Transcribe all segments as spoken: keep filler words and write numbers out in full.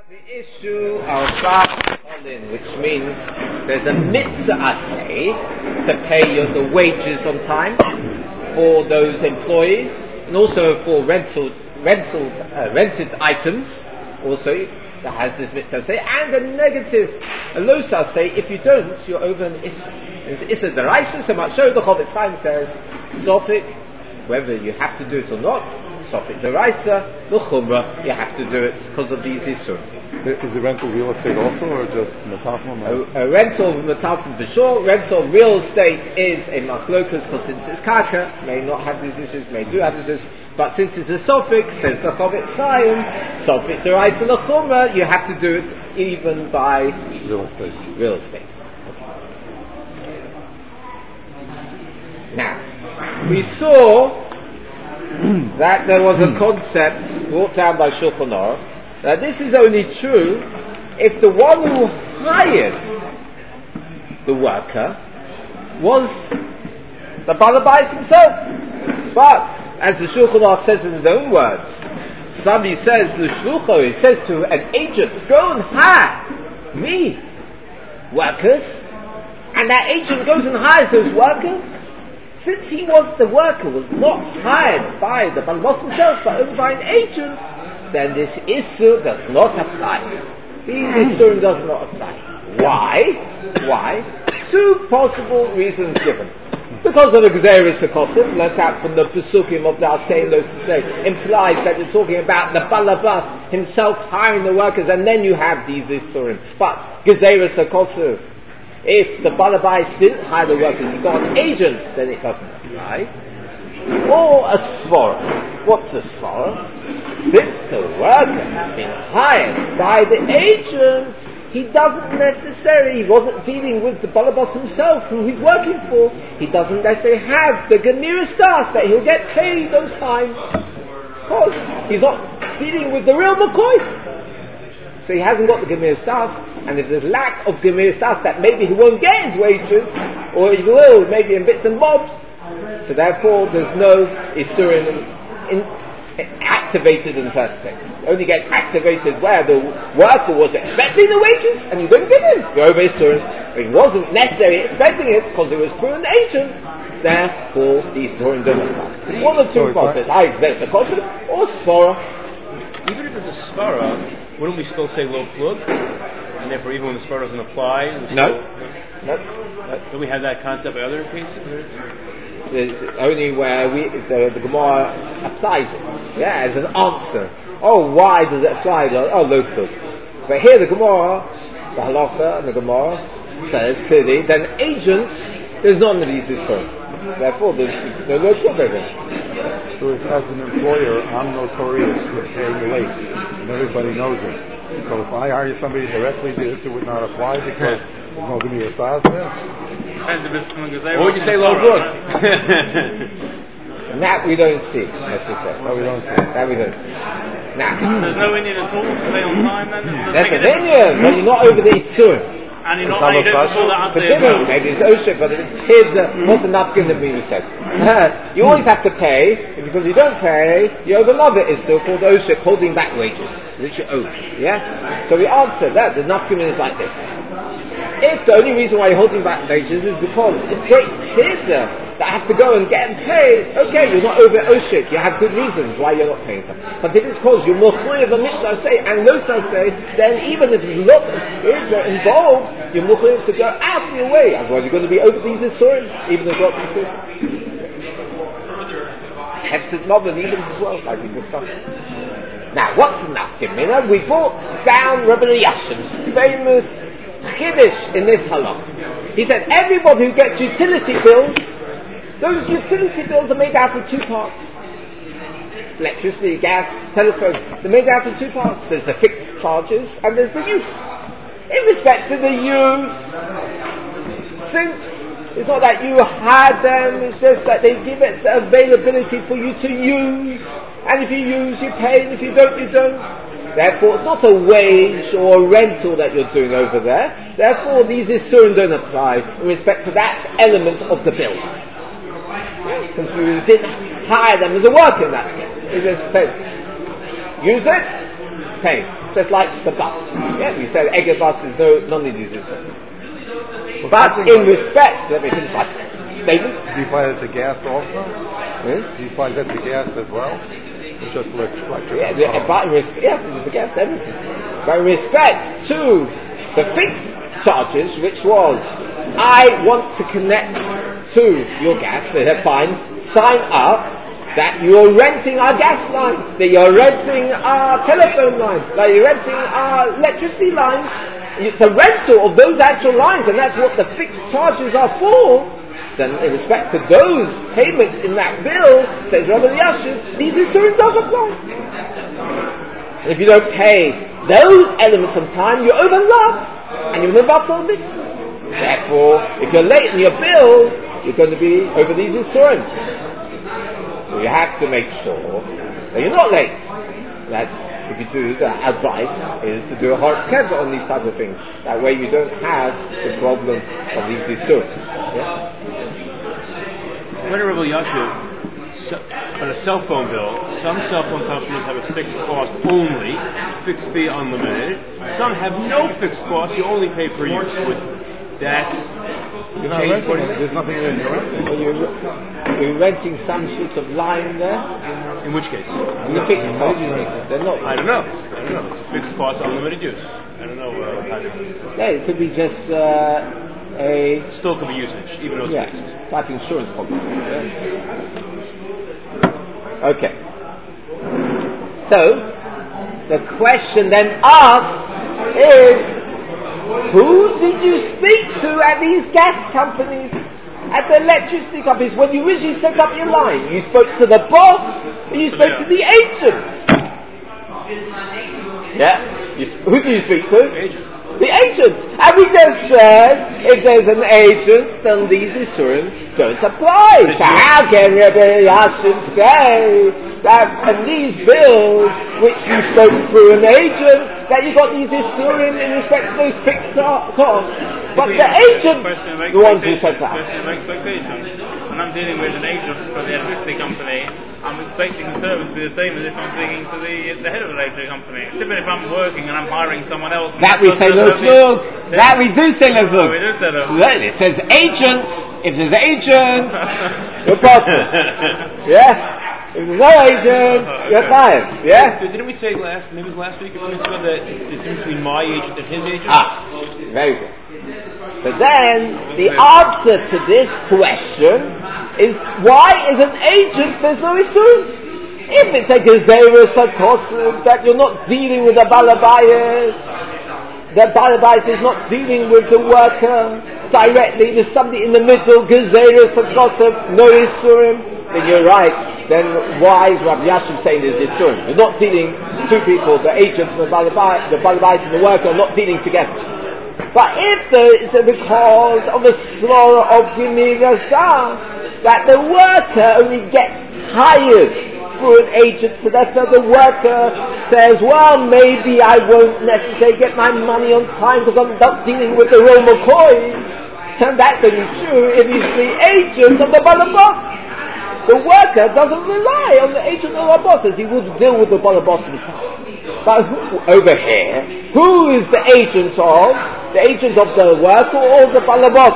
The issue of Ba'olin, which means there's a mitzvah say to pay your, the wages on time for those employees, and also for rental, rental, uh, rented items. Also, that has this mitzvah say, and a negative, a losa say. If you don't, you're over an issa. It's issa deraisa. So much so the Chofetz Chaim says, sofik, whether you have to do it or not. Sofik deraisa, the chumrah, you have to do it because of these issues. Is the rental real estate also, or just metafim? A, a rental of metafim for sure. Rental of real estate is a machlokus, because since it's karka, may not have these issues, may do have these issues. But since it's a sofik, says the Chofetz Chaim, sofik deraisa l'chumrah, you have to do it even by real estate. Real estate. Okay. Now, we saw that there was a concept brought down by Shulchan Aruch that this is only true if the one who hired the worker was the Balabais himself. But, as the Shulchan Aruch says in his own words, somebody says, L'shlucho, he says to an agent, go and hire me workers, and that agent goes and hires those workers. Since he was, the worker was not hired by the Balabais himself, but only by an agent, then this issur does not apply. These issur does not apply. Why? Why? Two possible reasons given. Because of the Gzeirus HaKosef, let out from the Pesukim of the Asay Lo Sisei, implies that you're talking about the Balabas himself hiring the workers, and then you have these issurim. But Gzeirus HaKosef, if the Balabais didn't hire the workers, he got an agent, then it doesn't apply. Or a svara. What's the svara? Since the worker has been hired by the agent, he doesn't necessarily, he wasn't dealing with the Balabas himself, who he's working for, he doesn't necessarily have the Gemira Stas that he'll get paid on time. Because he's not dealing with the real McCoy. So he hasn't got the Gemira Stas, and if there's lack of Gemira Stas, that maybe he won't get his wages, or he will, maybe in bits and bobs. So therefore, there's no Isurim in, activated in the first place. It only gets activated where the worker was expecting the wages, and you didn't give him. You're over Isurim. It wasn't necessarily expecting it because it was through an agent. Therefore, the Isurim don't apply. One of two concepts: either it's a concept or svara. Even if it's a svara, wouldn't we still say lo plug? And therefore, even when the svara doesn't apply, we no. Still, no, no. Don't we have that concept in other cases? The, only where we, the, the Gemara applies it, yeah, as an answer. Oh, why does it apply? Oh, local. But here the Gemara, the Halacha and the Gemara says clearly that an agent is not an easy son. Therefore, there's, there's no local over. So if as an employer, I'm notorious for paying late, and everybody knows it. So if I hire somebody directly, this would not apply because there's no Gemira Stas there. Or would you say low good? That we don't see, necessarily. That we don't see. That we don't see. Now, there's no Indian at all to pay on time then? There's that's an Indian, but you're not over the Isurim. And you're not, and you don't call that But well. Maybe it's Oshik, but if it's kids, uh, what's enough given that we said? You always have to pay, because you don't pay, you owe another issue called Oshik, holding back wages, which you owe. Yeah? So we answer that, the nafkamin is like this. If the only reason why you're holding back wages is because it's great kids uh, that have to go and get them paid, okay, you're not over Oshik, you have good reasons why you're not paying them. But if it's because you're mukhoi of a mitzvah say, and no say, then even if there's a lot of kids are involved, you're mukhoi to go out of your way. Otherwise you're going to be over these Isurim, even if lots of two. Hefsid Novel, even as well, like we discussed. Now, what's the nafkamina? We brought down Rabbi Yashim's famous Chiddush in this halach. He said everybody who gets utility bills, those utility bills are made out of two parts. Electricity, gas, telephone, they're made out of two parts. There's the fixed charges and there's the use. In respect to the use, since it's not that you had them, it's just that they give it availability for you to use, and if you use you pay, and if you don't you don't. Therefore, it's not a wage or a rental that you're doing over there. Therefore, these Isurim don't apply in respect to that element of the bill. Because you didn't hire them as a worker in that case. It just says, use it, pay. just like the bus. Yeah, we said Eger bus is no none of these. But in respect, let me finish my statements. Do you apply that to gas also? Hmm? Do you apply that to gas as well? Or just electric? electric? Yeah, the, Oh. but in respect, yes, it was against everything. But in respect to the fixed charges, which was, I want to connect to your gas, they said, fine, sign up that you're renting our gas line, that you're renting our telephone line, that you're renting our electricity lines. It's a rental of those actual lines, and that's what the fixed charges are for. Then in respect to those payments in that bill, says Rabbi Yashiv, these Isurim does apply. And if you don't pay those elements on time, you're overlapped, and you're mevatel mitzvah. Therefore, if you're late in your bill, you're going to be over these Isurim. So you have to make sure that you're not late. That's, if you do, the advice is to do a hard keva on these type of things. That way you don't have the problem of these Isurim. Yeah? When a Rebbe Yashiv, so, on a cell phone bill, some cell phone companies have a fixed cost only, fixed fee unlimited. Some have no fixed cost, you only pay per use. With that, You're not renting it. There's nothing in your renting. Well, you're, you're renting some sort of line there. in which case? And the fixed cost, they're not. I don't know. I don't know. It's a fixed cost, unlimited use. I don't know uh, how to... Yeah, it could be just uh, a... Still could be usage, even though it's yeah, fixed. type insurance policy. Yeah. Okay. So, the question then asked is, who did you speak to at these gas companies, at the electricity companies, when you originally set up your line? You spoke to the boss, or you spoke to the agents? Yeah? You, who do you speak to? Agent. The agent. And we just said, if there's an agent, then these Isurim don't apply. So how can Rebbe Yashiv say that and these bills, which you spoke through an agent, that you got these Isurim in respect to those fixed costs? But the agent, the ones who said that. Question of expectation. When I'm dealing with an agent for the electricity company, I'm expecting the service to be the same as if I'm speaking to the the head of the electricity company. It's different if I'm working and I'm hiring someone else. That we say no plug. That we do say no plug. We do say no. Then it says agent. If there's agent, you're partner. Yeah? If there's no agent, you're client. Yeah? Didn't we say last, maybe it was last week, if we said that the difference between my agent and his agent? Ah, very good. So then, the answer to this question is, why is an agent there's no issue? If it's a gezerus hakosud, that you're not dealing with the balabayas, the balabayas is not dealing with the worker directly, there's somebody in the middle, gezerus hakosud, no isurim, then you're right. Then why is Rabbi Yashiv saying there's isurim? You're not dealing, two people, the agent and the balabayas, the balabayas and the worker are not dealing together. But if there is a because of a slaughter of Gemiras Das, that the worker only gets hired through an agent, so therefore the worker says, well, maybe I won't necessarily get my money on time because I'm not dealing with the Roma coin. And that's only true if he's the agent of the Balabas. The worker doesn't rely on the agent of the boss as he would deal with the Balabas himself. But who, over here, who is the agent of? The agent of the worker or the balabos?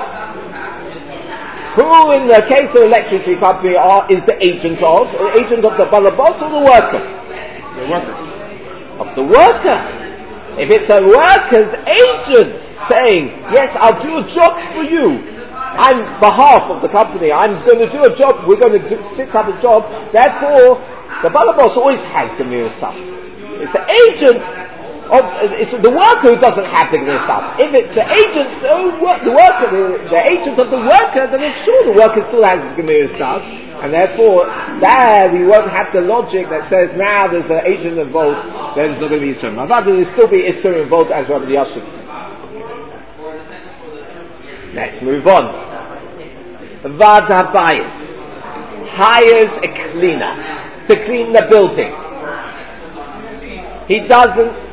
Who in the case of electricity company are, is the agent of? The agent of the balabos or the worker? The worker. Of the worker. If it's a worker's agent saying, yes, I'll do a job for you, I'm behalf of the company, I'm going to do a job, we're going to do, split up a job, therefore the balabos always has the mirror stuff. It's the agent of, it's the worker who doesn't have the mirror stuff. If it's the agent's own work, the worker, the, the agent of the worker, then it's sure the worker still has the mirror stuff, and therefore there we won't have the logic that says now there's an agent involved, then there's not going to be Isurim. But there will still be Isurim involved, as Rabbi Yashiv says. Let's move on. Vad Habayis hires a cleaner to clean the building. He doesn't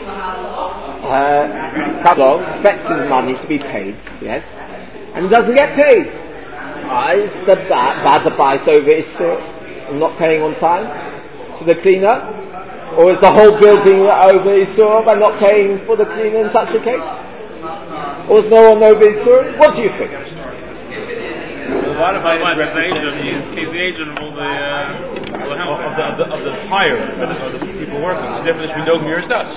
uh, come along, expects his money to be paid, yes, and he doesn't get paid. Uh, is the Vad Habayis over his uh, not paying on time to the cleaner? Or is the whole building over Isurim and not paying for the cleaner in such a case? Or is no one over Isurim? What do you think? A lot of Well, items he's the represent agent. He's, he's the agent of all the, uh, all the of, houses. of the, of the of the hire of the, of the people working. It's the definition we know Gemiras Das.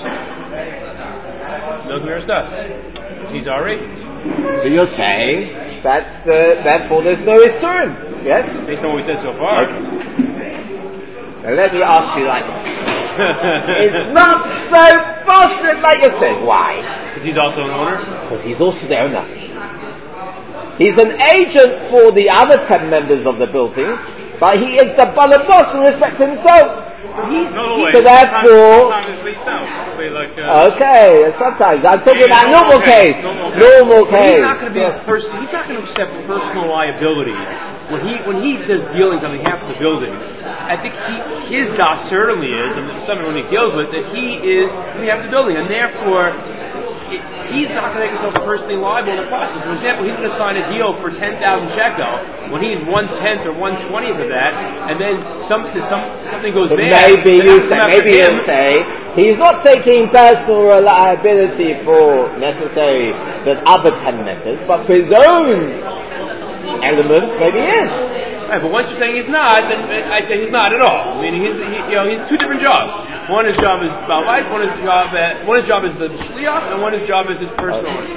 No Gemiras Das. He's our agent. So you're saying that's the, therefore there's no Isurim, yes? Based on what we said so far. Okay. Now let me ask you like this. It's not so bullshit like you say. Why? Because he's also an owner. Because he's also the owner. He's an agent for the other ten members of the building, but he is the balabos in respect to himself. He's, Not always. So therefore- sometimes, sometimes it's leased out. Probably like. Uh, Okay, sometimes I'm talking Yeah, about normal normal case. case, normal case. Normal But case. he's not going to be a person. He's not going to accept personal liability when he when he does dealings on behalf of the building. I think he, his das certainly is, and it's something when he deals with that he is on behalf of the building, and therefore it, he's not going to make himself personally liable in the process. For example, he's going to sign a deal for ten thousand shekel when he's one tenth or one twentieth of that, and then some, some something goes So bad. maybe then you that's say, come after maybe him. you say he's not taking personal liability for necessarily the other ten members, but for his own elements, maybe he is. Right, but once you're saying he's not, then I'd say he's not at all. I mean, he's he, you know he's two different jobs. One his job is balbais, one his job at, one his job is the shliach, and one his job is his personal ownership.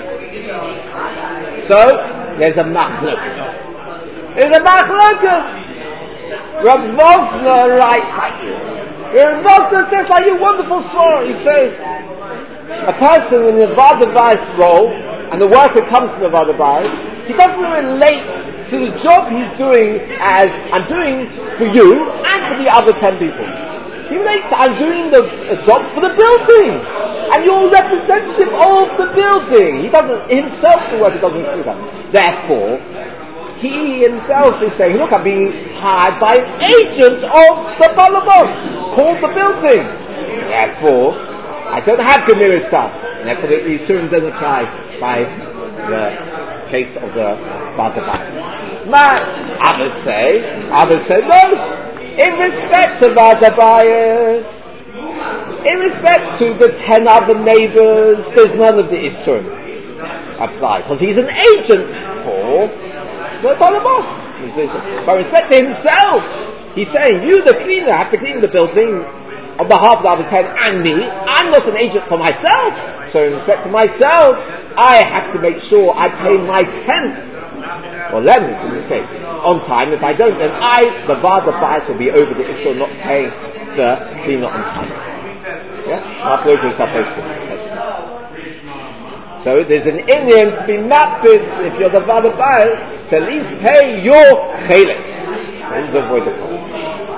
So there's a machlokas. There's a machlokas. Rav Vosner writes like you. Rav Vosner says like you, wonderful story. He says a person in the vadavais role, and the worker comes to the vadavais, he doesn't relate to the job he's doing as I'm doing for you and for the other ten people. He relates I'm doing the a job for the building, and you're representative of the building. He doesn't himself the worker doesn't do that. Therefore, he himself is saying, look, I'm being hired by an agent of the balabos called the building. Therefore, I don't have Gemiras Das. Therefore, the Isurim doesn't apply by the case of the vadavais. But others say, others say no. In respect to vadavais, in respect to the ten other neighbors, there's none of the Isurim apply because he's an agent for the balabos. But in respect to himself, he's saying, you, the cleaner, have to clean the building on behalf of the other ten and me. I'm not an agent for myself. So in respect to myself, I have to make sure I pay my tenth, or eleventh in this case, on time. If I don't, then I, the vadavais, will be over the issue not paying the cleaner on time. Yeah? So there's an Indian to be mapped if you're the vadavais, to at least pay your chelik. This is avoid the problem.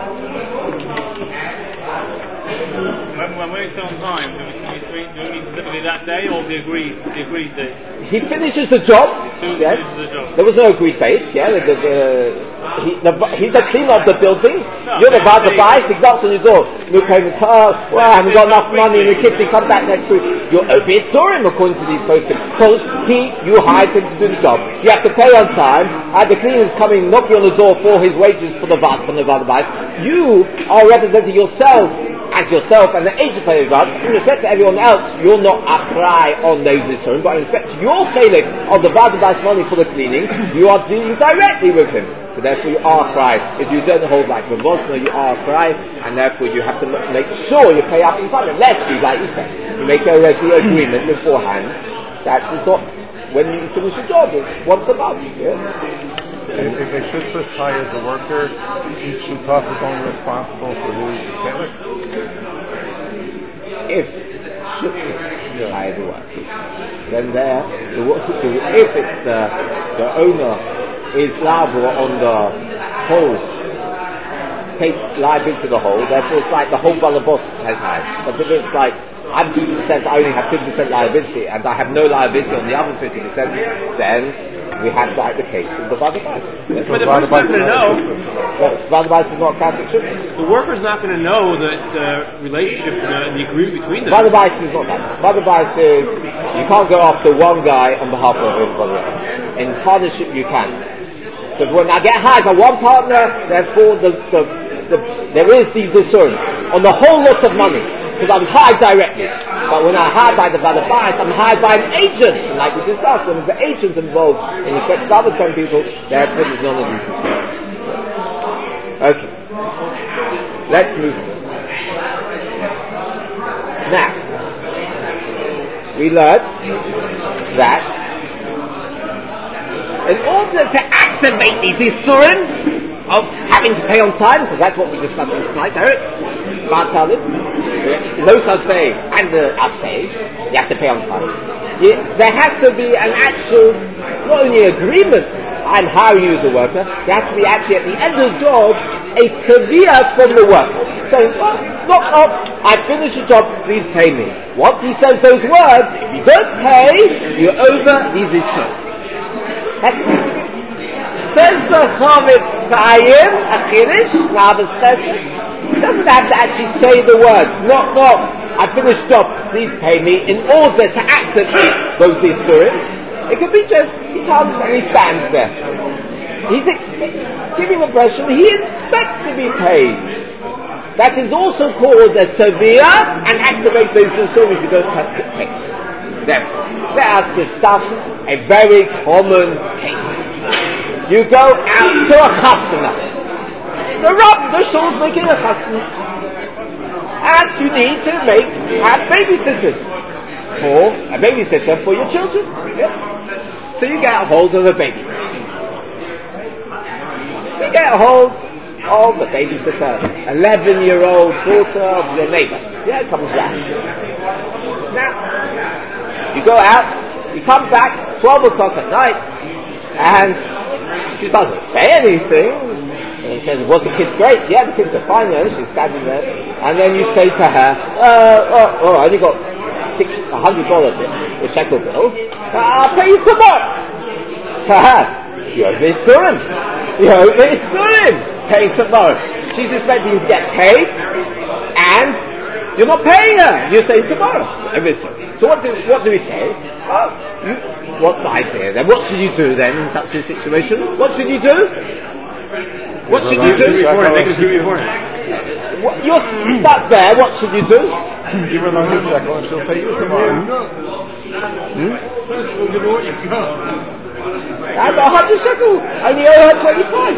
when, when we say on time, do we, do we, speak, do we mean specifically that day or the agreed, the agreed date? He finishes the job. So he Yes. finishes the job. There was no agreed date. Yeah, the, the, the, he, the, he's the cleaner of the building. No, You're the but vadavais. He knocks on your door. No payment. Oh, well, I haven't got enough money in the kitty. Come back next week. You're over it. Saw him according to these postings because he, you hired him to do the job. You have to pay on time. And the cleaner's coming knocking on the door for his wages for the vad from the vadavais. You are representing yourself as yourself and the agent for the vad. In respect to everyone else, you're not apply on those isurim, but in respect to your chelik of the vadavais money for the cleaning, you are dealing directly with him. So therefore you are cry. If you don't hold like the Vosner, you are cry, and therefore you have to m- make sure you pay up in time, unless you, like you said, you make a regular agreement beforehand. That is not when you finish your job, it's once a month. Yeah? If, if a shutfus hires a worker, each shutaf is only responsible for his chelik. If shutfus Yeah. hire the workers, then there, the, wo- the, if it's the the owner is liable on the whole, takes liability to the whole, therefore it's like the whole balabos has hired. But if it's like I'm fifty percent, I only have fifty percent liability, and I have no liability on the other fifty percent, then we have like the case of the vadavais. Yes. But the person's not going to know. Vadavais is not classic shutfus. The worker's not going to know the, the relationship, the, the agreement between them. Vadavais is not that. Vadavais is you can't go after one guy on behalf of everybody else. In partnership you can. So when I get hired by one partner, therefore the, the, the, there is these isurim on the whole lot of money. because I was hired directly. But when I'm hired by the Valabais, I'm hired by an agent. And like we discussed, when there's an agent involved in respect to other ten people, therefore there's none of these. Okay. Let's move on. Now, we learned that in order to activate these Isurim of having to pay on time, because that's what we're discussing tonight, Eric, Ba'atalim, those say and the Asay, you have to pay on time. You, there has to be an actual, not only agreement on how you use a worker, there has to be actually at the end of the job a taviyah from the worker. So, well, knock knock, I finished the job, please pay me. Once he says those words, if you don't pay, you're over these issues. Says the Chavetz Chaim, Achirish, Rabbis Chesed, he doesn't have to actually say the words, knock knock, I finished the job, please pay me, in order to activate those Isurim. It could be just, he comes and he stands there. He's expect, giving the impression he expects to be paid. That is also called a taviyah and activates those Isurim if you don't have to pay. Therefore, let us discuss a very common case. You go out to a customer. The Rav, the shul is making a customer. And you need to make, have babysitters. For a babysitter for your children. Yeah. So you get a hold of a babysitter. You get a hold of the babysitter, eleven-year-old daughter of your neighbor. Yeah, it comes back. Now, you go out, you come back, twelve o'clock at night, and she doesn't say anything. And she says, was the kids great? Yeah, the kids are fine, you know, she's standing there. And then you say to her, uh, oh, oh I only got six, a hundred dollars here, the shekel bill. I'll pay you tomorrow. You're Isurim. You're Isurim. Paying tomorrow. She's expecting to get paid, and you're not paying her. You say tomorrow. So what do what do we say? Oh, you, what's the idea then? What should you do then in such a situation? What should you do? What should you do? What, you're stuck there. What should you do? Give her the hundred shekel and she'll pay you tomorrow. Hmm? I got a hundred shekel. I only owe her twenty-five.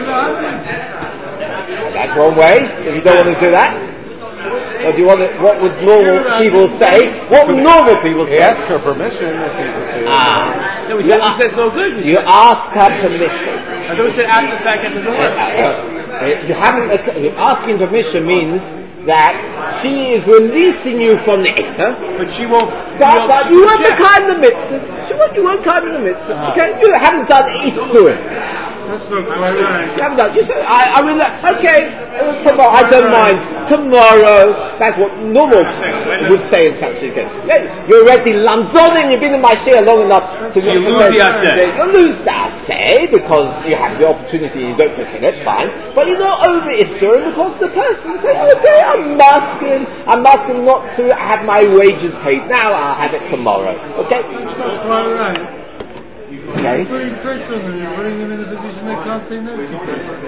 That's one way. If you don't want to do that, or do you want to, what would normal people say? What would normal people say? Ask her permission. If you, if ah, no, we said, he says no good. You ask her permission. I thought we said after the fact that doesn't work. You haven't. Uh, asking permission means that she is releasing you from the Issa, but she won't. But, but you won't become the mitzvah. She won't. You won't come in the mitzvah. Uh-huh. Okay, you haven't done Isurim. That's not quite right. You haven't done. You say, I, I mean, okay, uh, tomorrow. I don't mind. Tomorrow. That's what normal would say in such a case. Yeah, you're already Lamdoning. You've been in my share long enough to. So you lose the assay. You lose the assay because you have the opportunity and you don't fulfill it. Fine, but you're not over Isurim because the person says, okay, I'm asking. I'm asking not to have my wages paid now. I'll have it tomorrow. Okay. That's quite right. Okay. You're putting pressure on them, you're putting them in a position they can't say no to. You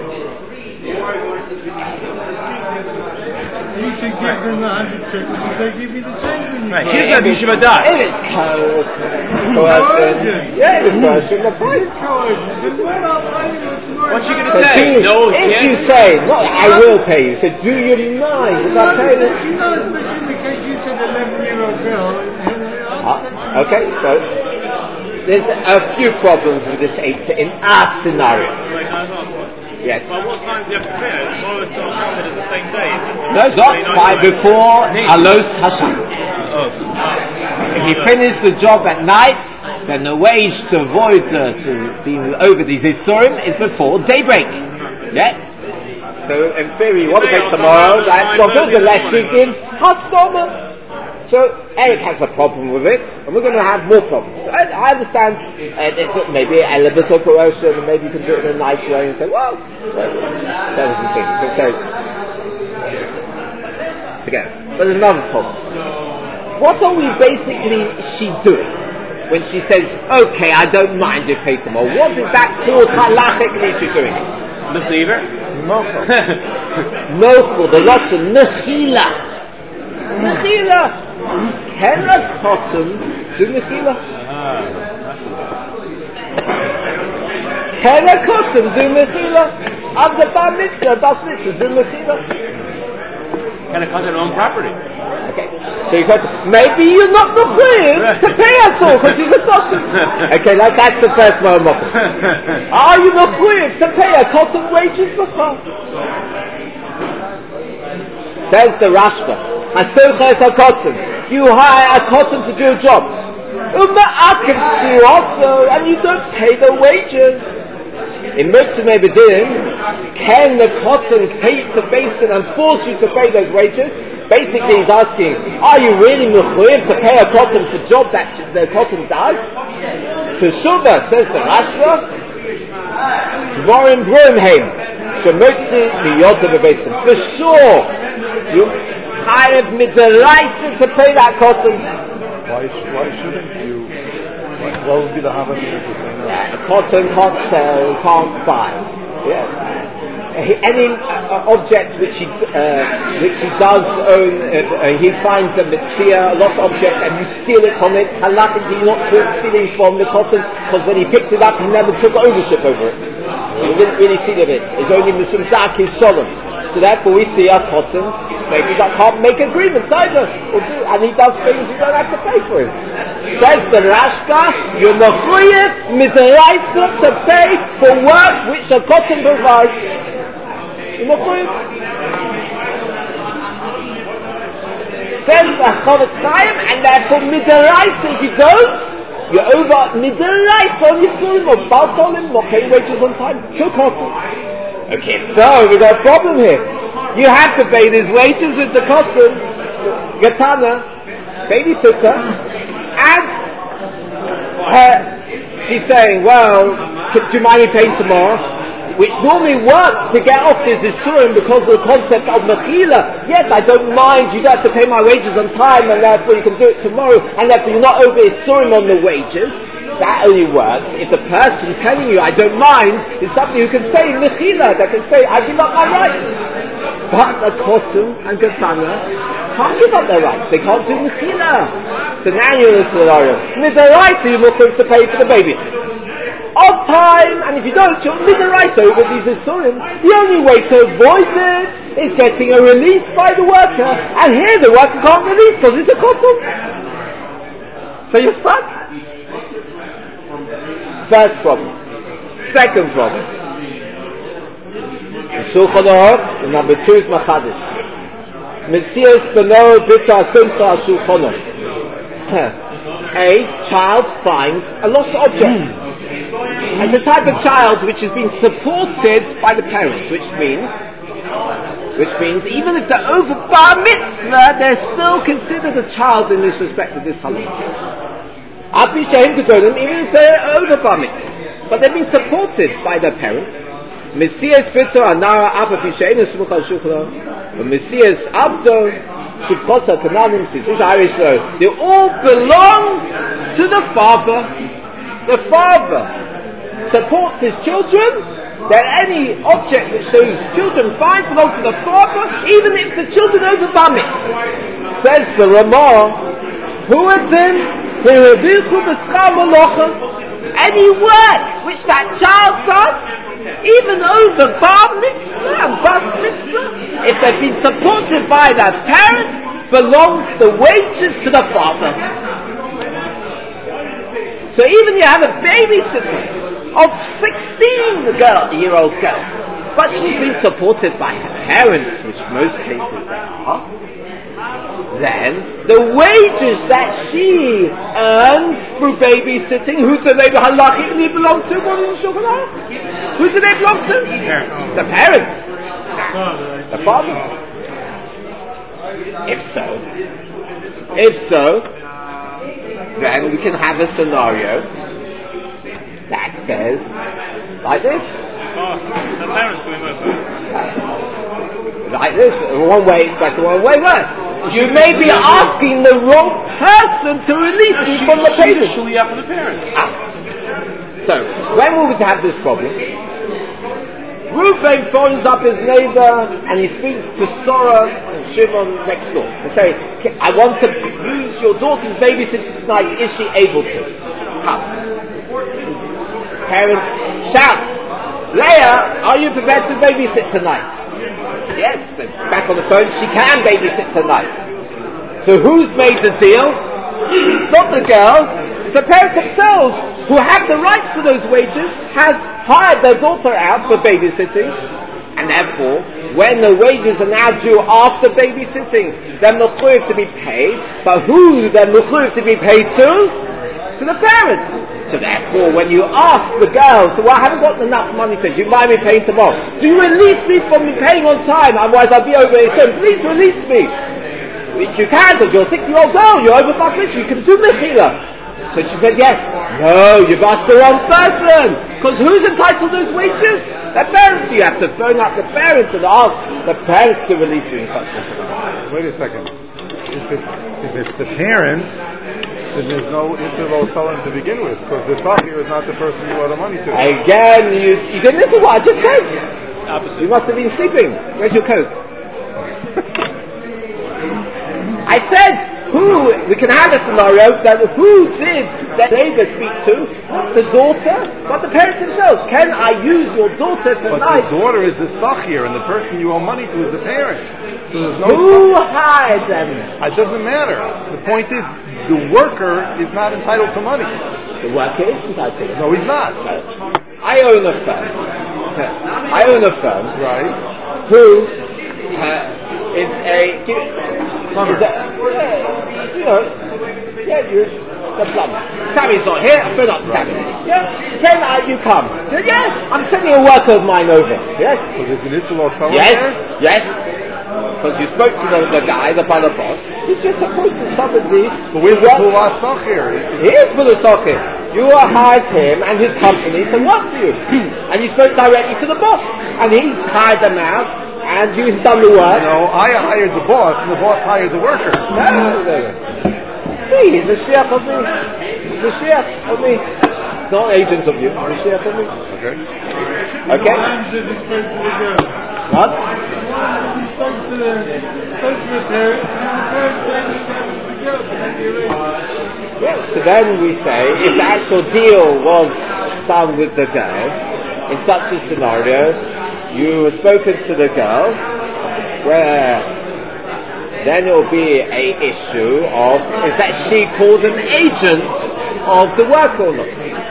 should give them the hundred shekels and say, give me the change when you right. buy. Here's what Yeshiva does. If it's co- coercion, yeah, it's coercion. The price. It's coercion. Then well, I'll pay you tomorrow. What's she going to So say? do you, No, if yeah. you say, no, I will pay you. So do you mind if I pay you? You know, especially because you said eleven-year-old girl. Ah, okay, so there's a few problems with this eitzah in our scenario. Wait, can I just ask one? Yes. By what time do you have to pay it? Tomorrow is not counted as the same day. No, it's not. By before Alos Hashachar. Oh. If you finish the job at night, then the wage to avoid uh, to be over these Isurim is before daybreak. Yeah? So in theory, you want to pay tomorrow, that's not good unless she gives Hastoma. So Eric has a problem with it, and we're going to have more problems. I, I understand uh, it's maybe a element of coercion, and maybe you can do it in a nice way and say, well, so, so things. But so, together. But there's another problem. What are we basically she doing when she says, okay, I don't mind you pay tomorrow? What is that called halachically she's doing? The fever? Mochel. Mochel, the Lashon, nechila. Mechila. Can a cotton do Mechila? Can a cotton do Mechila? Of the bar mitzvah, bas mitzvah, do Mechila? Can a cotton own property? Okay, so you got to, maybe you're not mechuyev to pay at all because you're a cotton. Okay, like that's the first moment. Are you mechuyev to pay a cotton wages b'chol? Says the Rashba, Hasocha is a cotton. You hire a cotton to do a job. Also, and you don't pay the wages. In Mitzvah Mebedin, can the cotton take the basin and force you to pay those wages? Basically, he's asking, are you really mechuyev to pay a cotton for job that the cotton does? Teshuvah, says the Rashba, Dvorim Broimheim, Shemotzi Miyota Bebesim. For sure, you chayev midaraisa to pay that cotton. Why, why shouldn't you? Why, what would be the Havamina to say no? Yeah, cotton can't sell, can't buy. Yeah. Any uh, object which he uh, which he does own, uh, uh, he finds a mitzvah, a lost object, and you steal it from it. Halachically, you're not caught stealing from the cotton because when he picked it up, he never took ownership over it. He didn't really steal of it. It's only mishum dark his shalom. So therefore, we see a cotton maybe that can't make agreements either, or do, and he does things you don't have to pay for him. Says the Rashba, you're mechuyev midaraisa to pay for work which a cotton provides. You're mechuyev. Says the Chavetz Chaim, and therefore midaraisa if you don't, you're over midaraisa on Yisurim or Baltolim, not paying wages on time. Sure cotton. Okay, so we got a problem here. You have to pay these wages with the cotton, Gatana, babysitter, and her, she's saying, well, do you mind me paying tomorrow? Which normally works to get off this Isurim because of the concept of Mechila. Yes, I don't mind, you don't have to pay my wages on time and therefore you can do it tomorrow and therefore you're not over Isurim on the wages. That only works if the person telling you, I don't mind, is somebody who can say Mechila, that can say, I give up my rights. But a Kotum and Gatana can't give up their rights. They can't do Mechila. So now you're in a scenario. Midaraisa, you're looking to pay for the babysitter. On time, and if you don't, you're Midaraisa over these Isurim. The only way to avoid it is getting a release by the worker. And here the worker can't release because it's a Kotum. So you're stuck. First problem. Second problem. Shulchan Aruch, number two is Machadish. Mesias Beno Bita Simcha Shulchan Aruch. A child finds a lost object. As a type of child which has been supported by the parents, which means, which means even if they're over bar mitzvah, they're still considered a child in this respect of this halakha. Even if they're over bar mitzvah, but they've been supported by their parents. Messias Pitzer Anara Abba Pishain Smucha Shukla, Messias Abdo Shukhosa Kananim Sisha Arisho. They all belong to the father. The father supports his children. That any object which those children find belongs to the father, even if the children over bar mitzvah. Says the Ramah, who are then? Any work which that child does, even over bar mitzvah and bas mitzvah, if they've been supported by their parents, belongs the wages to the father. So even you have a babysitter of sixteen girl, year old girl, but she's been supported by her parents, which most cases they are, then the wages that she earns through babysitting, who do they halachically belong to? Who do they belong to? The parents. The father. If so, if so, then we can have a scenario that says like this. Oh, the parents doing both. Like this. One way it's better, one way worse. You may be asking the wrong person to release no, you she, from the she's payment. She's a shliach of the parents. Ah. So, when will we have this problem? Reuben phones up his neighbor and he speaks to Sora and Shimon next door. They say, I want to use your daughter's babysitter tonight. Is she able to? Come. Parents shout, Leah, are you prepared to babysit tonight? Yes. Back on the phone, she can babysit tonight. So who's made the deal? Not the girl. It's the parents themselves who have the rights to those wages, have hired their daughter out for babysitting, and therefore, when the wages are now due after babysitting, they're mechuyev to be paid, but who they're mechuyev to be paid to? To the parents. So therefore, when you ask the girl, so well, I haven't got enough money for you, do you mind me paying tomorrow? Do you release me from paying on time, otherwise I'll be over here soon. Please release me. Which you can, because you're a six-year-old girl, you're over past you can do mechila. So she said, yes. No, you've asked the wrong person. Because who's entitled to those wages? The parents. You have to phone up the parents and ask the parents to release you in such a situation. Wait a second. If it's if it's the parents, then there's no Israel Salam to begin with, because the Sahir is not the person you owe the money to. Again, you you didn't listen to what I just said. Opposite. You must have been sleeping. Where's your coat? I said, who, we can have a scenario that who did the neighbor speak to? Not the daughter, but the parents themselves. Can I use your daughter tonight? But the daughter is the Sahir, and the person you owe money to is the parent. So there's no Who Sahir. hired them? It doesn't matter. The point is, the worker is not entitled to money. The worker is entitled. No, he's not. No. I own a firm. I own a firm. Right. Who uh, is a... Plumber. Is a, yeah, you know, yeah, you, the plumber. Sammy's not here, I phone up Sammy. Yes, can I, you come? Said, yes, I'm sending a worker of mine over. Yes. So there's an Israel Salam Yes, there? yes. Because you spoke to the, the guy, the father boss. He's just appointed somebody. But where's the Pula Sahir? He is for the socket. You hired him and his company to work for you. And you spoke directly to the boss. And he's hired them out. And you've done the work. No, I hired the boss, and the boss hired the worker. No, no, no. It's me. He's a sheikh of me. He's a sheikh of me. He's not an agent of you. He's a sheikh of me. Okay. Okay. What? He spoke to the, spoke to the parents, and the parents gave the chance to the girl to make the arrangement. Yes, so then we say, if the actual deal was done with the girl, in such a scenario, you have spoken to the girl, where then it will be a issue of, is that she called an agent of the work or not?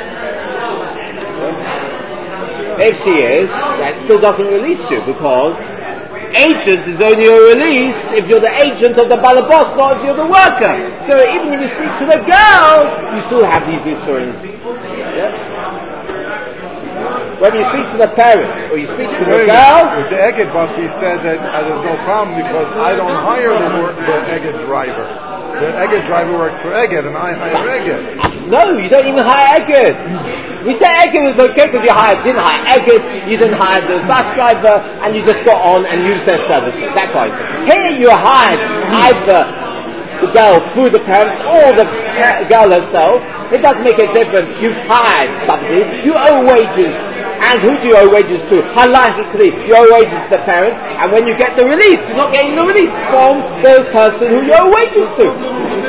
If she is, that still doesn't release you, because agent is only a release if you're the agent of the balabos, not if you're the worker. So even if you speak to the girl, you still have these issues. Yeah? Whether you speak to the parents or you speak to the girl. With the Egged bus, we said that uh, there's no problem because I don't hire the, work, the Egged driver. The Egged driver works for Egged, and I hire Egged. No, you don't even hire Egged. We said Egged was okay because you hired, didn't hire Egged, you didn't hire the bus driver, and you just got on and used their services. That's why I said. Here you hired either the girl through the parents or the girl herself. It doesn't make a difference. You've hired somebody. You owe wages. And who do you owe wages to? Halachically, you owe wages to the parents, and when you get the release, you're not getting the release from the person who you owe wages to. So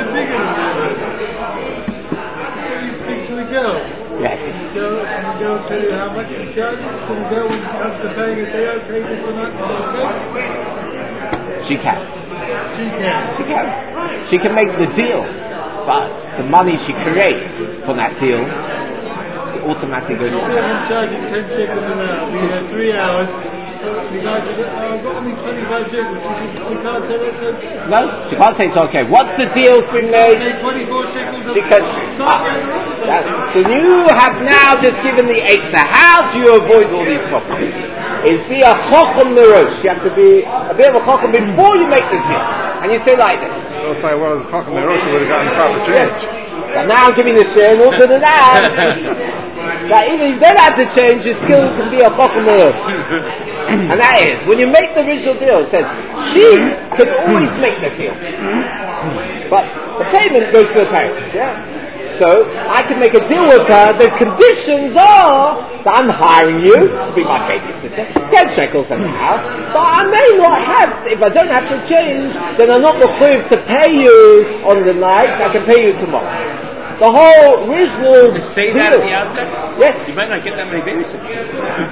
you speak to the girl. Yes. The girl, and the girl tell you how much she charges. Can the girl, when it comes to paying, and say, okay, this amount is okay? She can. She can. She can. She can make the deal, but the money she creates from that deal automatically goes So on. I'm charging ten shekels an hour. We had three hours. The guy said, oh, I've got only twenty-five shekels. She, she can't say that's okay. No, she can't say it's okay. Once the deal's been made, Say twenty-four shekels a she can. can't Ah, get the rest. that- so you have now just given the eitzah. How do you avoid all these problems? Is be a chochem nerosh. You have to be a bit of a chochem before you make the deal. And you say like this. So if I was Chacham Merosh, I would have gotten proper change. But now I'm giving the share and also the that. That even if you don't have to change, you still can be a chochem nerosh. And that is, when you make the original deal, it says, she can always make the deal. But the payment goes to the parents, yeah? so I can make a deal with her. The conditions are that I'm hiring you to be my babysitter, ten shekels an hour, but I may not have, if I don't have to change, then I'm not mechuyev to pay you on the night, I can pay you tomorrow. The whole original To say deal. that at the outset? Yes. You might not get that many babysitters.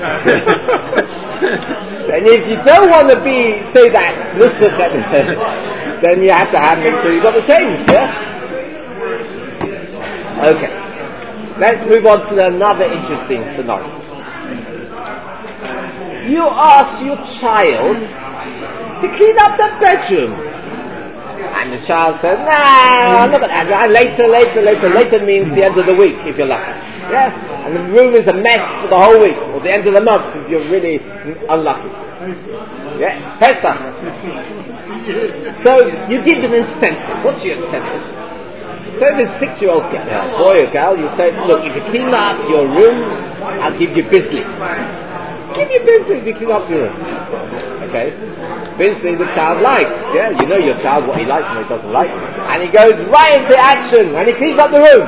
And if you don't want to be, say that, listen, then you have to have, make sure you got the change, yeah? Okay. Let's move on to another interesting scenario. You ask your child to clean up the bedroom. And the child says, nah, I'm not going to. Later, later, later. Later means the end of the week, if you're lucky. Yeah? And the room is a mess for the whole week, or the end of the month, if you're really unlucky. Yeah? Pesach. So, you give an incentive. What's your incentive? So if it's a six-year-old uh, boy or girl, you say, look, if you clean up your room, I'll give you Bisley. Give you Bisley if you clean up your room. Okay? Bisley the child likes, yeah? You know your child, what he likes and what he doesn't like. And he goes right into action, and he cleans up the room.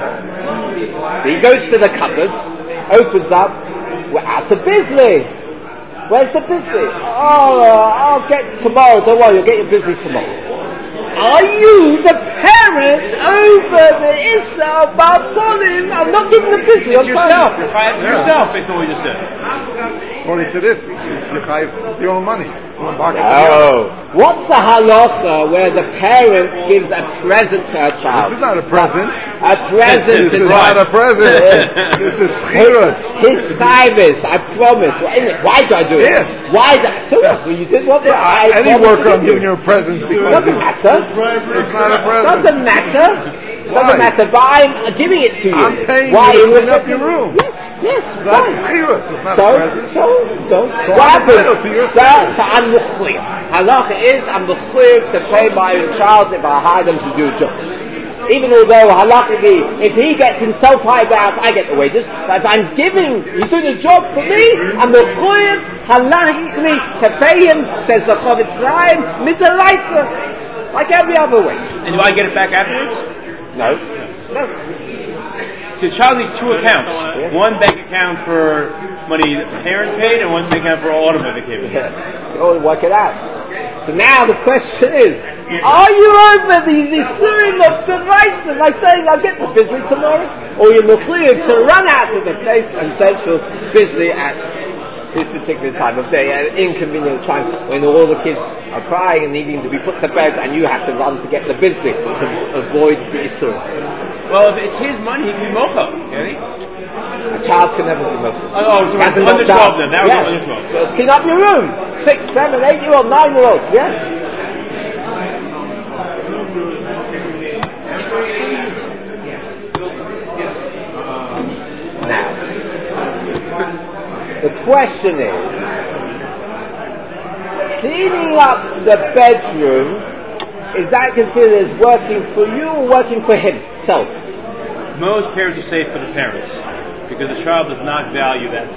So he goes to the cupboards, opens up, we're out of Bisley. Where's the Bisley? Oh, I'll get tomorrow, don't worry, you'll get your Bisley tomorrow. Are you the parent over the Issa of Bartolim? I'm not giving the Bisley. It's yourself. You're fighting Yeah. yourself, based on what you just said. According to this, it's your chayiv, it's your own money. Oh, what's the halacha where the parent gives a present to her child? This is not a present. A present This to is not a present. This is chirus. His chayvis, I promise. Why do I do it? Yeah. Why do so Yeah. well, you did what Yeah, I any promised worker, to I'm do. giving you a present because Doesn't it's, matter. it's not a present. Doesn't matter. Why? Doesn't matter. But I'm giving it to you. I'm paying Why? you to In clean up respect your of- room. Yes. Yes. That's Fine. chirus. It's not So, a present. so, so, So what I'm happens? entitled to your So, service. so I'm mechuyev. Halacha is I'm mechuyev to pay my own child if I hire them to do a job. Even although halachically, if he gets himself hired out, I get the wages. But if I'm giving, he's doing a job for me, I'm mechuyev halachically to pay him. Says the Chavetz Chaim midaraisa, like every other wage. And do I get it back afterwards? No, no. So the child needs two accounts. Yeah. One bank account for money the parent paid, and one bank account for automobile payment. Yes. You ought to work it out. So now the question is, are you over these Isurim of Seraisa by saying I'll get the Bisley tomorrow? Or you're mechuyev to run out to the place and search for Bisley at this particular time of day, at an inconvenient time when all the kids are crying and needing to be put to bed and you have to run to get the Bisley to avoid the Isurim. Well, if it's his money, he can be mocha, can he? A child can never be Muslim. Oh, oh, He hasn't under got twelve child. then. That was Yeah. under twelve. So clean up your room. Six, seven, eight year old, nine year old. Yeah. Now, the question is, cleaning up the bedroom, is that considered as working for you or working for himself? Most parents are safe for the parents because the child does not value that.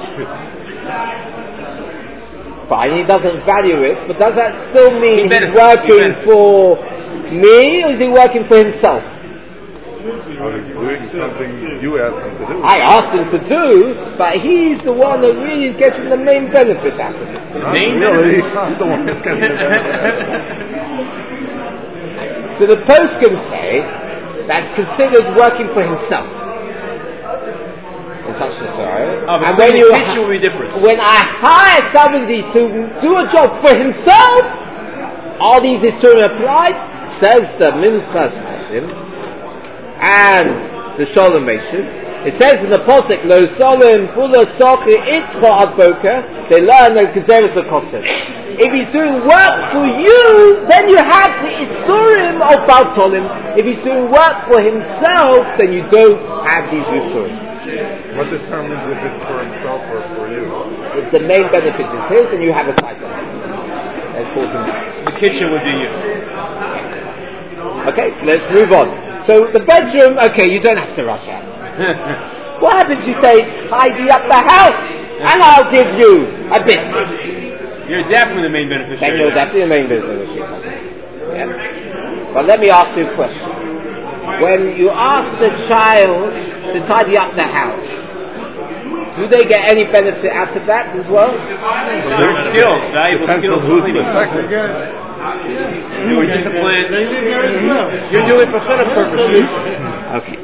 Fine, he doesn't value it, but does that still mean He he's benefits, he working benefits. for me or is he working for himself? Or he's doing something you asked him to do. I asked him to do, but he's the one that really is getting the main benefit out of it. Not Main really. I'm the one that's getting the benefit. So the poskim say that's considered working for himself. In such a scenario. Oh, but And when when you you teach ha- will be different. when I hire somebody to do a job for himself, are these Isurim applied? Says the Minchas Masim and the Sholem Meshuv. It says in the Posek, Lo Solim Pula Sochi Itcho Ad Boker, they learn the Gezeres HaKosef. If he's doing work for you, then you have the Isurim of Bartolim. If he's doing work for himself, then you don't have these Isurim. What determines if it's for himself or for you? If the main benefit is his, then you have a side benefit. That's called himself. The kitchen would be you. Okay, so let's move on. So the bedroom, okay, you don't have to rush out. What happens? You say, tidy up the house, and I'll give you a business. You're definitely the main Then beneficiary. you're definitely the main business. Yeah. But let me ask you a question. when you ask the child to tidy up the house, do they get any benefit out of that as well? Learn skills, valuable Depends skills. on who's cleaning. perspective. You're disciplined. They live there as well. You're doing it for fun purposes. Okay.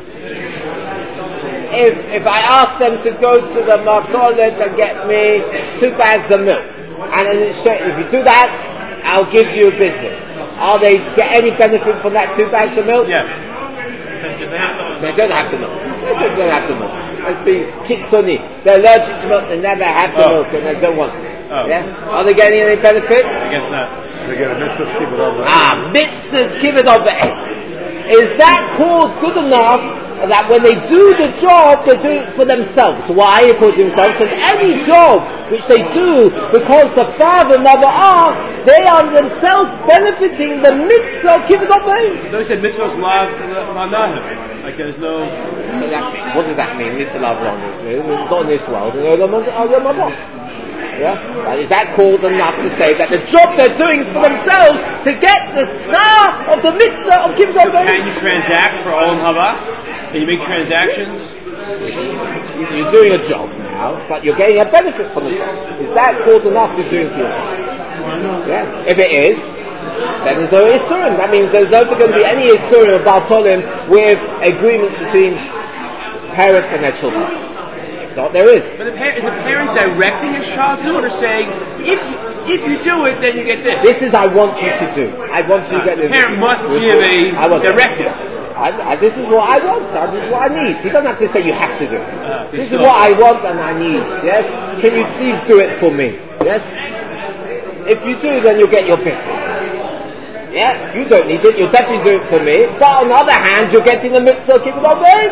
If if I ask them to go to the Marcolet and get me two bags of milk, and then it's, if you do that, I'll give you a business. Are they get any benefit from that two bags of milk? Yes. They don't have the milk. They don't have the milk. Let's be kitsuni. They're allergic to milk. They never have the Oh. milk, and they don't want it. Oh. Yeah. Are they getting any benefit? I guess not. They get a mitzvah to keep it over. Ah, mitzvahs kibbud over. Is that called good enough that when they do the job, they do it for themselves? Why? According to themselves, because any job which they do because the father and mother asked, they are themselves benefiting the mitzvah of kibbud over. No, he said mitzvah's lav manahim. Like there's no. So that, what does that mean? Mitzvah love wrongness. It's not in this world. Yeah? But is that called enough to say that the job they're doing is for themselves to get the star of the mitzvah of kibbud over? Can you transact for olam haba? Can you make transactions? You're doing a job now, but you're getting a benefit from the job. Is that called enough to doing for yourself? Yeah. If it is, then there's no isurim. That means there's never going to be any isurim of Baltolim with agreements between parents and their children. If not, there is. But the par- is the parent directing his child to do it, or saying, if if you do it, then you get this? This is I want you to do. I want you to Uh, get the this. parent must This give is- I a want directive. I, I, this is what I want, son. This is what I need. He doesn't have to say you have to do it. Uh, this is sure. what I want and I need. Yes? Can you please do it for me? Yes? If you do, then you'll get your business. Yeah? You don't need it. You'll definitely do it for me. But on the other hand, you're getting the mitzvah of kibbud over.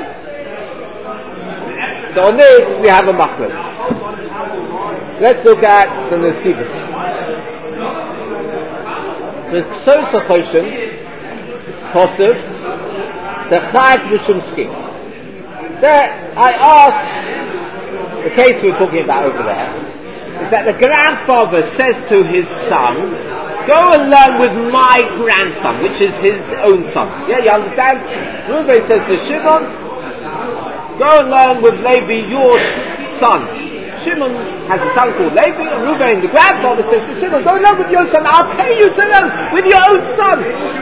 So on this, we have a machlok. Let's look at the Nesivos. The Ksos HaChoshen, Kosov, the Chayv Mishum Skis. That I asked, the case we were talking about over there, is that the grandfather says to his son, go and learn with my grandson, which is his own son. Yeah, you understand? Reuben says to Shimon, go and learn with Levi, your sh- son. Shimon has a son called Levi, and Reuben, the grandfather, says to Shimon, go and learn with your son, I'll pay you to learn with your own son.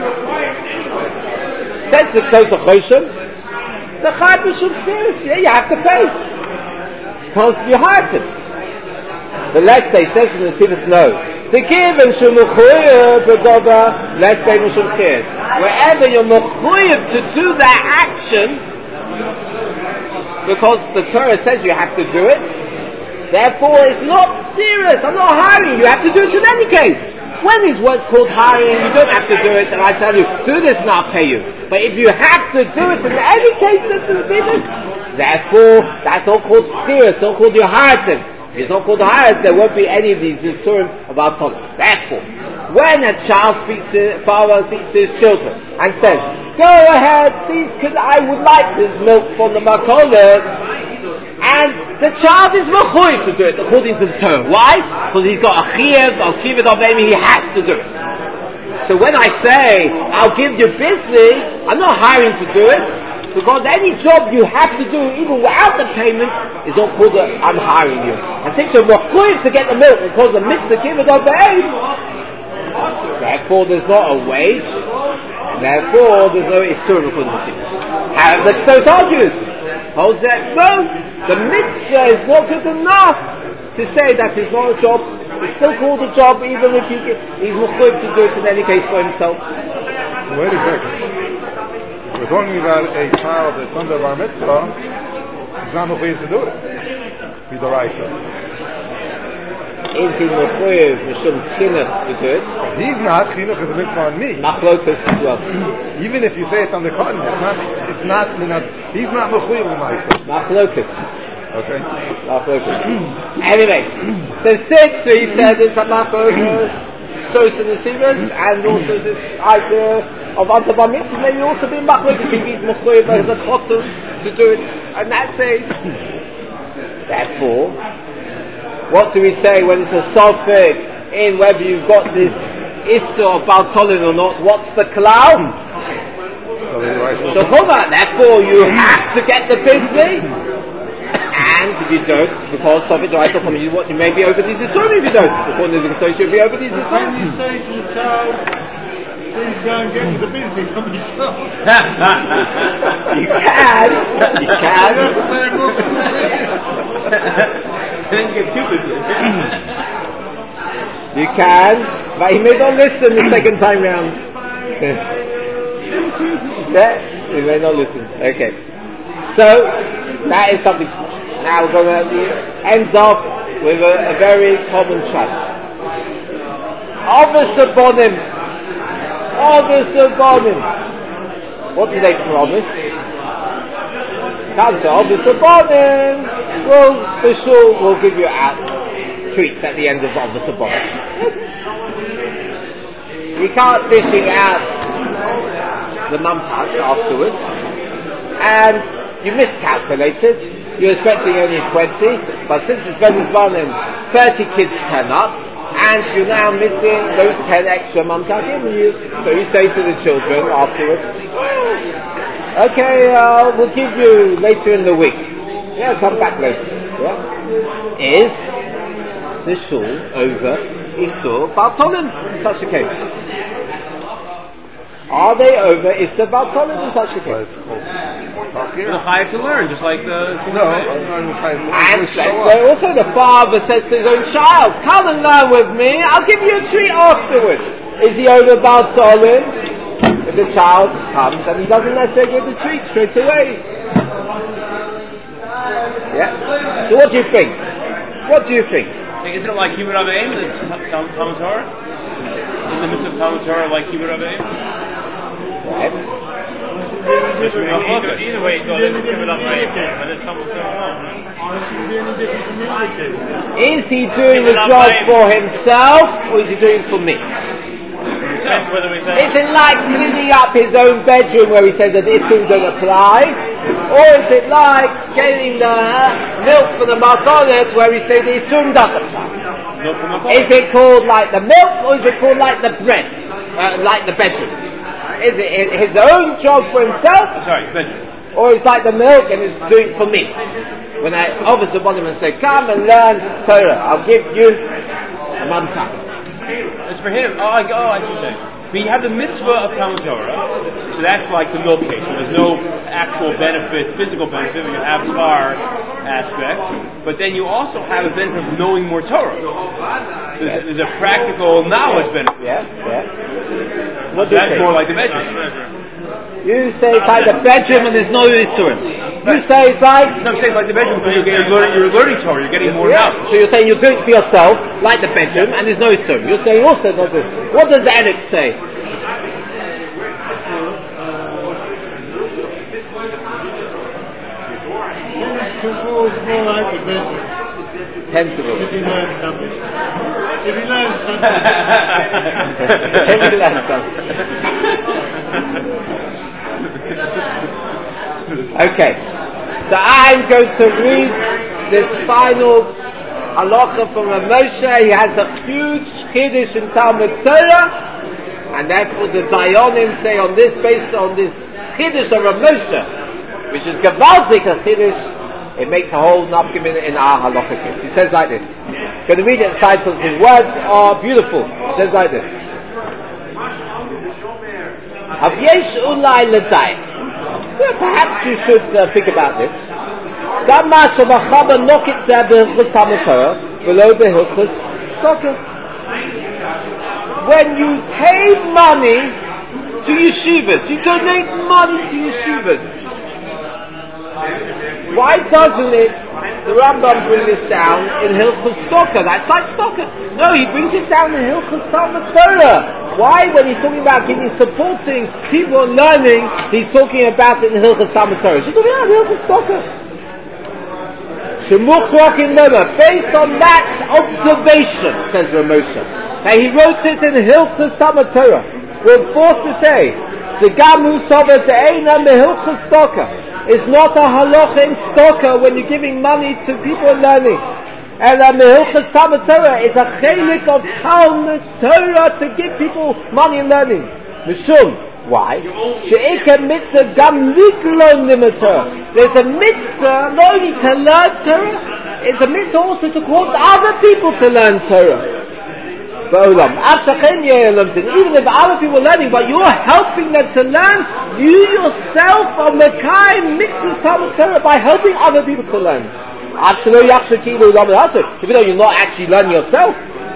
Says the Ksos HaChoshen, the Chayv Mishum Skis, yeah, you have to pay. Because you hired him. The last day says in the Nesivos, no. To give and shemuchoyev b'gova, lest they mishum skis. Wherever you're mechoyev to do that action, because the Torah says you have to do it, therefore it's not serious. I'm not hiring you. You have to do it in any case. When is what's called hiring, you don't have to do it, and I tell you, do this and I'll pay you. But if you have to do it in any case, says the Nesivos, therefore that's all called serious. All called you hired him. If it's not called hired, there won't be any of these isurim about Torah. Therefore, when a child speaks to father speaks to his children and says, go ahead, please, because I would like this milk from the Makolet, and the child is mechuyev to do it according to the Torah. Why? Because he's got a chiyuv, I'll give it of him, he has to do it. So when I say, I'll give you business, I'm not hiring to do it, because any job you have to do, even without the payment, is not called a, I'm hiring you. And since you're mechuyev to get the milk, because the mitzvah kibbud over, therefore there's not a wage, and therefore there's no issur according to the Nesivos. However, the Ksos argues, holds that no, the mitzvah is not good enough to say that it's not a job. It's still called a job, even if you get, he's mechuyev to do it in any case for himself. Wait a second. We're talking about a child that's under bar mitzvah. He's not mechuyev to do it. Midoraisa. Is he mechuyev mishum chinuch to do it? He's not. Chinuch is a mitzvah on me. Machlokas as well. Even if you say it's on the cotton, it's not. It's not. He's not mechuyev l'maisa. Machlokas. Okay. Machlokas. Anyway, so six, so he said it's a machlokas, Ksos and Nesivos, and also this idea of under bar mitzvah maybe also be machlokas if he's mechuyev as a chotzer to do it, and that's it. Therefore, what do we say when it's a sofek in whether you've got this issur of Baltolin or not? What's the klal? So So Chuma, therefore you have to get the Bisley, and if you don't, because Sofit Daraisa Chuma, you, you may be over these Isurim if you don't. According to the Gesoy, you'll be over these Isurim. Can you say to the child, please go and get me the Bisley from the shop? You can, you can. Then you get two Bisley. You can, but he may not listen the second time round. Yeah, he may not listen. Okay. So, that is something. Now we're going to end off with a, a very common chat. Officer Bonim. Officer Bonim. What do they promise? Can't say Officer Bonim. Well, for sure we'll give you out treats at the end of Officer Bonim. You can't fishing out the mumpak afterwards, and you miscalculated. You're expecting only twenty, but since it's Benes Vanim, thirty kids turn up, and you're now missing those ten extra mumkakim. You, so you say to the children afterwards, well, okay, uh, we'll give you later in the week. Yeah, come back later. Yeah, is the shul over Isur Bartolim in such a case? Are they over Issa Bartolim in such a case? The Chayav to learn, just like the... No. And so also the father says to his own child, come and learn with me, I'll give you a treat afterwards. Is he over Bartolim? If the child comes and he doesn't necessarily give the treat straight away. Yeah? So what do you think? What do you think? Isn't it like Kibbur Aveim, the Talmud Torah? Is the mitzvah of Talmud Torah like Kibbur Aveim? Right. Either, either way, it's got this Kibbur Aveim, and it's Talmud Torah. Is he doing the job for himself, or is he doing it for me? Depends whether we say... Is it like cleaning up his own bedroom where he says that Isum don't apply? Or is it like getting the milk for the Margonet where we say the Isum doesn't apply? Is it called like the milk, or is it called like the bread? Uh, like the bedroom? Is it his own job for himself? Sorry, bedroom. Or it's like the milk and it's doing it for me? When I obviously want him and say, come and learn Torah, I'll give you a mamta. It's for him. Oh, I, oh, I see what you're saying. But you have the mitzvah of Talmud Torah, so that's like the milk case, where there's no actual benefit, physical benefit, when you have star aspect, but then you also have a benefit of knowing more Torah. So there's, there's a practical knowledge benefit. Yeah, yeah. What So do you that's think? more like the bedroom. You say it's like the bedroom and there's no Isurim. You say it's like... No, I'm saying it's like the bedroom, because you're, you're, learning, you're learning Torah, you're getting more Yeah. knowledge. So you're saying you're doing it for yourself, like the bedroom, and there's no Isurim. You're saying also not good. What does the Edit say? Kipur is more like the bedroom. Tend to If be. he learns something. If he learns something. If he learns something. Okay. So I'm going to read this final halacha from Rav Moshe. He has a huge chiddush in Talmud Torah, and therefore the Dayanim say on this basis, on this chiddush of Rav Moshe, which is Gavaldik a chiddush, it makes a whole nafkamina in our halacha case. He says like this. I'm going to read it inside because his words are beautiful. He says like this. Perhaps you should uh, think about this. When you pay money to yeshivas, you donate money to yeshivas, why doesn't it, the Rambam bring this down in Hilchos Stocker? That's like Stocker. No, he brings it down in Hilchos Talmud Torah. Why, when he's talking about giving, supporting people and learning, he's talking about it in Hilchos Talmud Torah? She's talking about Hilchos Stocker. Based on that observation, says Rav Moshe, now he wrote it in Hilchos Talmud Torah. We're forced to say, the Gamu Sovet Eina Mehilchos Stocker. It's not a halacha in stocker when you're giving money to people learning. And a mehilchas Talmud Torah is a chelik of Talmud Torah to give people money and learning. Mishum Why? She'ika mitzvah gam liglon limit Torah. There's a mitzvah not only to learn Torah, it's a mitzvah also to cause other people to learn Torah. Even if other people are learning, but you're helping them to learn, you yourself are Mekayim mitzvah Talmud Torah by helping other people to learn. Even though you're not actually learning yourself.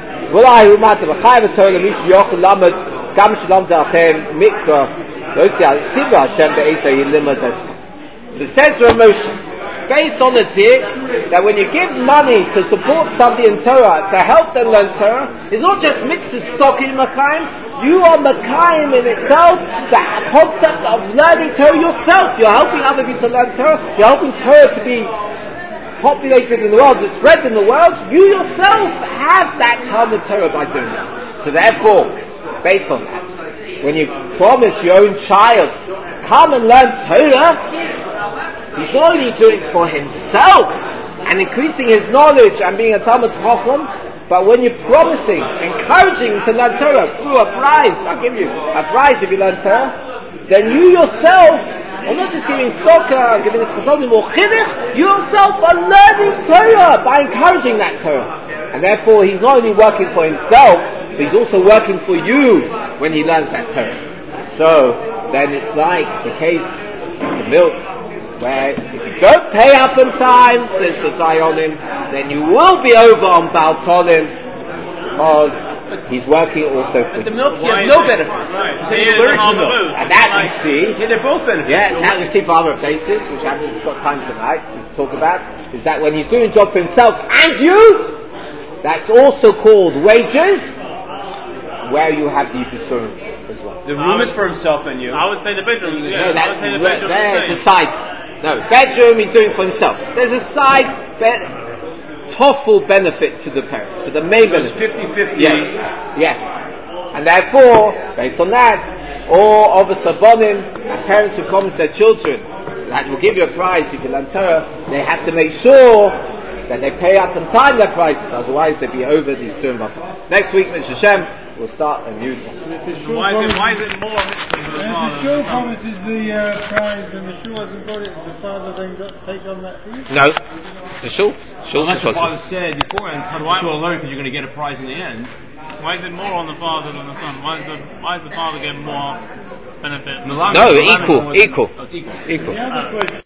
So it says Rav Moshe, based on the dig, that when you give money to support somebody in Torah, to help them learn Torah, it's not just mitzvah stocking Makayim, you are Makayim in itself, the concept of learning Torah yourself. You're helping other people to learn Torah, you're helping Torah to be populated in the world, to spread in the world. You yourself have that Talmud Torah by doing that. So therefore, based on that, when you promise your own child, come and learn Torah, he's not only doing it for himself and increasing his knowledge and being a Talmud Chacham, but when you're promising, encouraging him to learn Torah through a prize, I'll give you a prize if you learn Torah, then you yourself are not just giving stocker, giving this chasodim or chinuch, you yourself are learning Torah by encouraging that Torah. And therefore he's not only working for himself, but he's also working for you when he learns that Torah. So then it's like the case of the milk, where if you don't pay up in time, says the Zionim, then you will be over on Baltonim, because he's working also for the you. milk, he has no benefit. Right. So He you're is allergic on to the milk. move. And that we see, Yeah, they're both benefits. yeah, that we see for other places, which I haven't got time tonight to talk about, is that when he's doing a job for himself and you, that's also called wages, where you have these isurim as well. The room is for himself and you. I would say the bedroom. Yeah, No, I would that's, say the bedroom. there's is a side. No, bedroom he's doing for himself. There's a side be- toffel benefit to the parents, but the main So it's benefit. fifty-fifty. Yes, yes. And therefore, based on that, or of a sabonim, and parents who promise their children that will give you a prize if you learn Torah, they have to make sure that they pay up in time their prices, otherwise they'll be over the Surim Bottom. Next week, Mister Hashem, we'll start a new topic. So why is it, why is it more mitzvah for the If the father? shul promises the uh, prize and the shul hasn't got it, the father then got to take on that fee? No, the shul. Shul's Unless your supposed father to. said beforehand, cut away to alert because you're going to get a prize in the end. Why is it more on the father than the son? Why is the why is the father getting more benefit? No, equal, equal, Oh, it's equal. equal. The other question